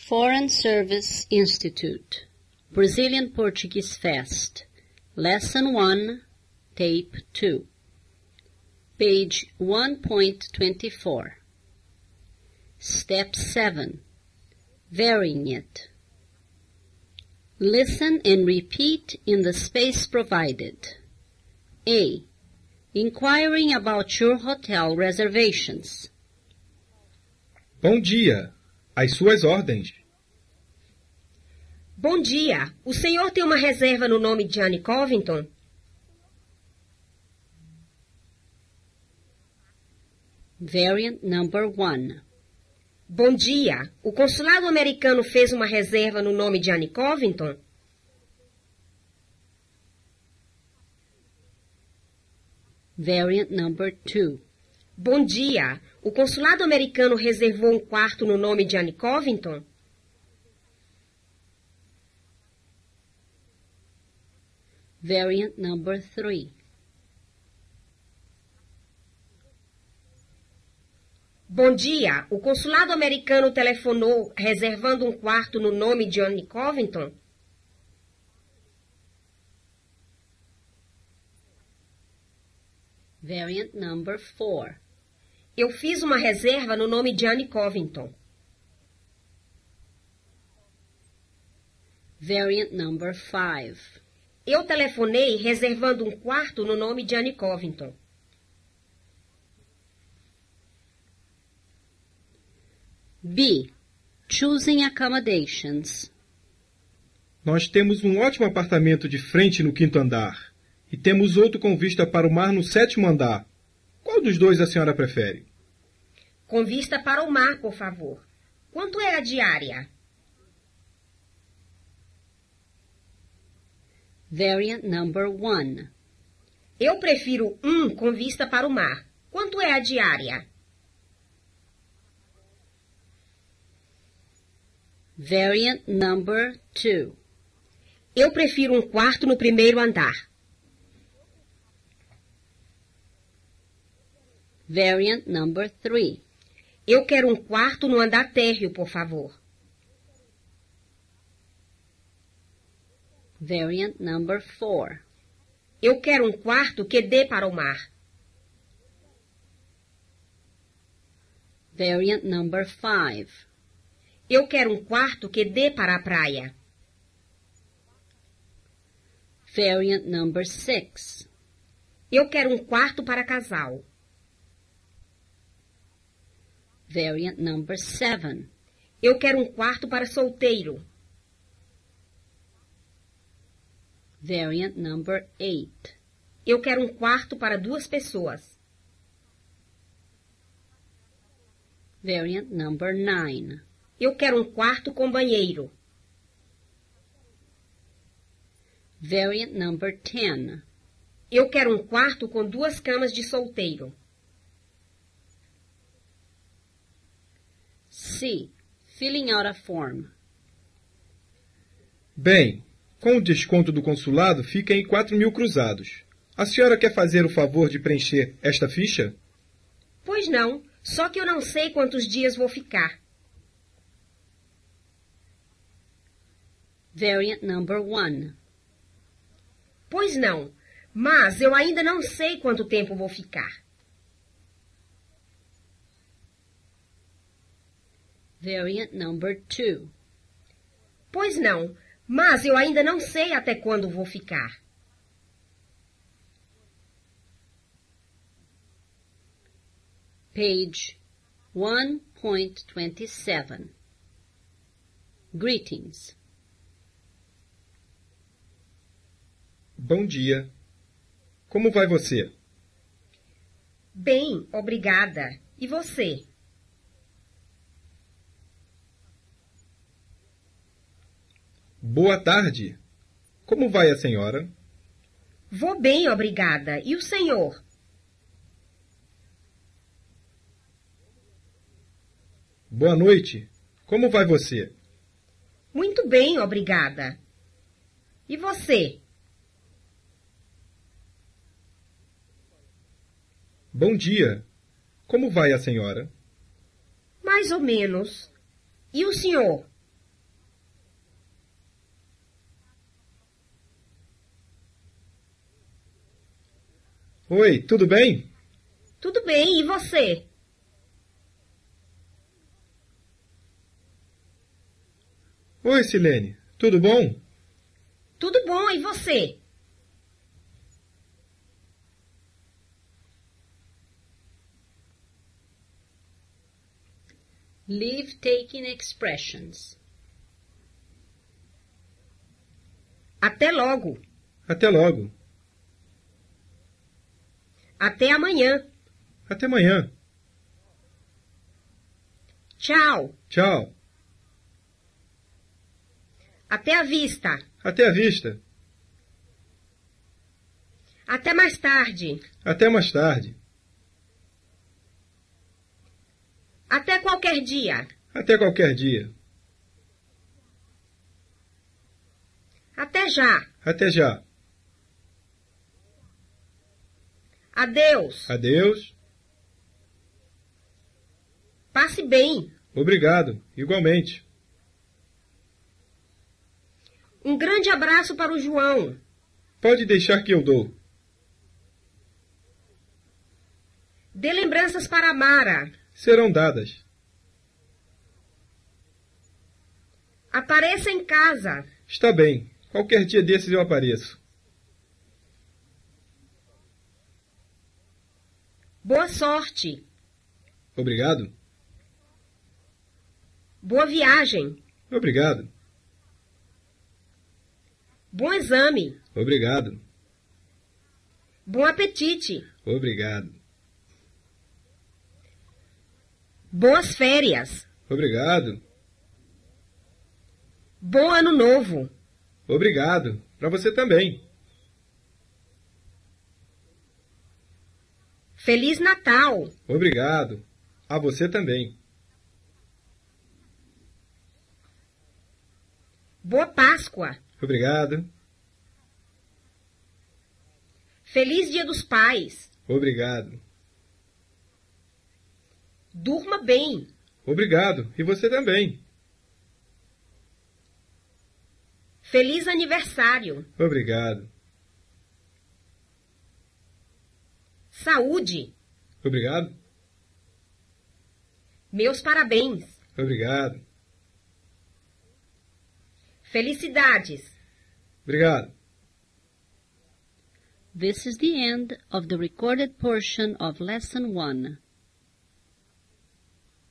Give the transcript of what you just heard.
Foreign Service Institute, Brazilian Portuguese Fest, Lesson 1, Tape 2, page 1.24. Step 7, Varying it. Listen and repeat in the space provided. A. Inquiring about your hotel reservations. Bom dia. Às suas ordens. Bom dia. O senhor tem uma reserva no nome de Anne Covington? Variant number 1. Bom dia. O consulado americano fez uma reserva no nome de Anne Covington? Variant number 2. Bom dia. O consulado americano reservou um quarto no nome de Anne Covington? Variant number 3. Bom dia. O consulado americano telefonou reservando um quarto no nome de Anne Covington? Variant number 4. Eu fiz uma reserva no nome de Anne Covington. Variant number 5. Eu telefonei reservando um quarto no nome de Anne Covington. B. Choosing accommodations. Nós temos um ótimo apartamento de frente no 5º andar e temos outro com vista para o mar no 7º andar. Qual dos dois a senhora prefere? Com vista para o mar, por favor. Quanto é a diária? Variant number 1. Eu prefiro um com vista para o mar. Quanto é a diária? Variant number 2. Eu prefiro um quarto no 1º andar. Variant number 3. Eu quero um quarto no andar térreo, por favor. Variant number 4. Eu quero um quarto que dê para o mar. Variant number 5. Eu quero um quarto que dê para a praia. Variant number 6. Eu quero um quarto para casal. Variant number 7. Eu quero um quarto para solteiro. Variant number 8. Eu quero um quarto para 2 pessoas. Variant number 9. Eu quero um quarto com banheiro. Variant number 10. Eu quero um quarto com 2 camas de solteiro. C. Filling out a form. Bem, com o desconto do consulado fica em 4.000 cruzados. A senhora quer fazer o favor de preencher esta ficha? Pois não, só que eu não sei quantos dias vou ficar. Variant number 1. Pois não, mas eu ainda não sei quanto tempo vou ficar. Variant number 2. Pois não, mas eu ainda não sei até quando vou ficar. Page 1.27. Greetings. Bom dia. Como vai você? Bem, obrigada. E você? Boa tarde. Como vai a senhora? Vou bem, obrigada. E o senhor? Boa noite. Como vai você? Muito bem, obrigada. E você? Bom dia. Como vai a senhora? Mais ou menos. E o senhor? Oi, tudo bem? Tudo bem, e você? Oi, Silene, tudo bom? Tudo bom, e você? Leave-taking expressions. Até logo. Até logo. Até amanhã. Até amanhã. Tchau. Tchau. Até a vista. Até a vista. Até mais tarde. Até mais tarde. Até qualquer dia. Até qualquer dia. Até já. Até já. Adeus. Adeus. Passe bem. Obrigado. Igualmente. Um grande abraço para o João. Pode deixar que eu dou. Dê lembranças para a Mara. Serão dadas. Apareça em casa. Está bem. Qualquer dia desses eu apareço. Boa sorte. Obrigado. Boa viagem. Obrigado. Bom exame. Obrigado. Bom apetite. Obrigado. Boas férias. Obrigado. Bom ano novo. Obrigado. Para você também. Feliz Natal. Obrigado. A você também. Boa Páscoa. Obrigado. Feliz Dia dos Pais. Obrigado. Durma bem. Obrigado. E você também. Feliz aniversário. Obrigado. Saúde. Obrigado. Meus parabéns. Obrigado. Felicidades. Obrigado. This is the end of the recorded portion of Lesson 1.